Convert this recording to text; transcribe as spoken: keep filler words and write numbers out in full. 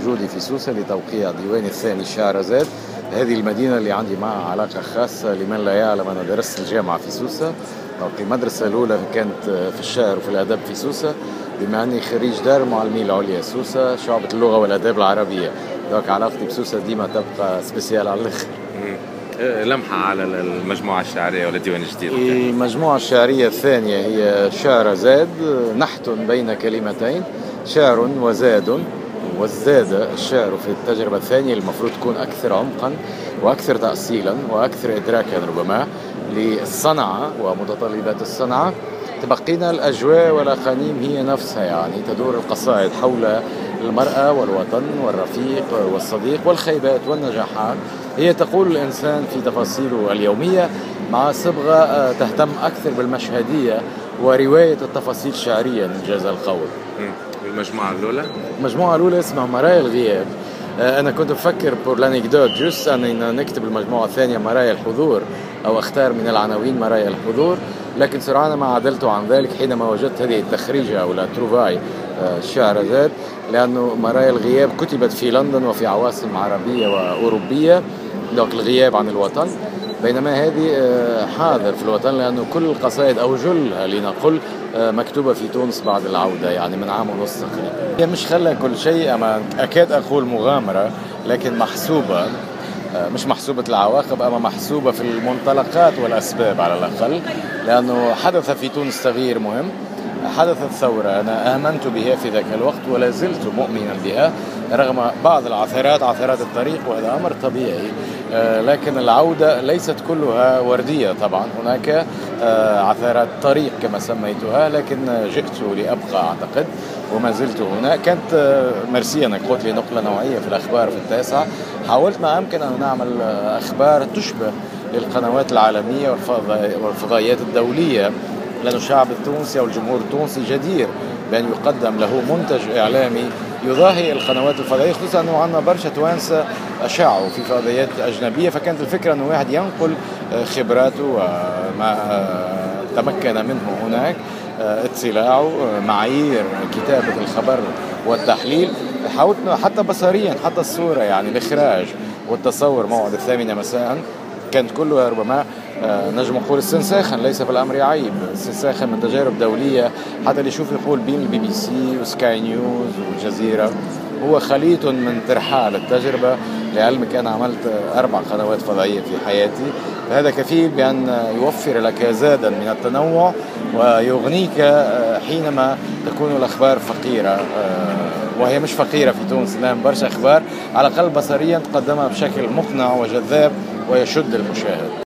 وجودي في سوسة لتوقيع ديواني الثاني شهرزاد. هذه المدينة اللي عندي معها علاقة خاصة. لمن لا يعلم أنا درست الجامعة في سوسة، المدرسة الأولى كانت في الشعر وفي الأدب في سوسة، بما أني خريج دار المعلمين العليا سوسة شعبة اللغة والآداب العربية. دوك علاقتي بسوسة ديما تبقى سبيسيال على الآخر. لمحة على المجموعة الشعرية ولا الديوان الجديد؟ المجموعة الشعرية الثانية هي شهرزاد، نحت بين كلمتين، شعر وزاد. والزاد الشعر في التجربة الثانية المفروض تكون أكثر عمقا وأكثر تأصيلا وأكثر إدراكا ربما للصنعة ومتطلبات الصنعة. تبقينا الأجواء والأقانيم هي نفسها، يعني تدور القصائد حول المرأة والوطن والرفيق والصديق والخيبات والنجاحات. هي تقول الإنسان في تفاصيله اليومية مع صبغة تهتم أكثر بالمشهدية ورواية التفاصيل الشعرية إنجاز القول. المجموعة الأولى؟ المجموعة الأولى اسمها مرايا الغياب. أنا كنت بفكر بور لانكدوت جوست أن نكتب المجموعة الثانية مرايا الحضور، أو أختار من العناوين مرايا الحضور، لكن سرعان ما عدلت عن ذلك حينما وجدت هذه التخريجة أو لا تروفاي شهرزاد، لأنه مرايا الغياب كتبت في لندن وفي عواصم عربية وأوروبية، دوك الغياب عن الوطن، بينما هذه حاضر في الوطن، لأنه كل القصائد أو جلها لنقل مكتوبة في تونس بعد العودة، يعني من عام ونص تقريبا. هي مش خلى كل شيء، أما أكاد أقول مغامرة، لكن محسوبة، مش محسوبة العواقب أما محسوبة في المنطلقات والأسباب على الأقل، لأنه حدث في تونس تغيير مهم، حدثت ثورة أنا آمنت بها في ذاك الوقت ولا زلت مؤمنا بها رغم بعض العثرات، عثرات الطريق، وهذا أمر طبيعي. لكن العودة ليست كلها وردية طبعا، هناك عثرات طريق كما سميتها، لكن جئت لأبقى أعتقد وما زلت هنا. كانت مرسي أنك قلت لي نقلة نوعية في الأخبار في التاسعة. حاولت ما أمكن أن نعمل أخبار تشبه للقنوات العالمية والفضائيات الدولية، لأن الشعب التونسي أو الجمهور التونسي جدير بأن يقدم له منتج إعلامي يضاهي القنوات الفضائية، خصوصا أنه عندنا برشا توانسة أشعوا في فضائيات أجنبية، فكانت الفكرة أنه واحد ينقل خبراته وما تمكن منه هناك، اطلاعه، معايير كتابة الخبر والتحليل. حاولت حتى بصريا، حتى الصورة، يعني الإخراج والتصور. موعد الثامنة مساء كانت كلها ربما نجم نقول استنساخا، ليس في الأمر عيب، استنساخا من تجارب دولية، حتى اللي يشوف يقول بين البي بي سي وسكاي نيوز والجزيرة هو خليط من ترحال التجربة. لعلمك أنا عملت أربع قنوات فضائية في حياتي، فهذا كفيل بأن يوفر لك زادا من التنوع ويغنيك حينما تكون الأخبار فقيرة، وهي مش فقيرة في تونس، لأن برشا أخبار على الأقل بصريا تقدمها بشكل مقنع وجذاب ويشد المشاهد.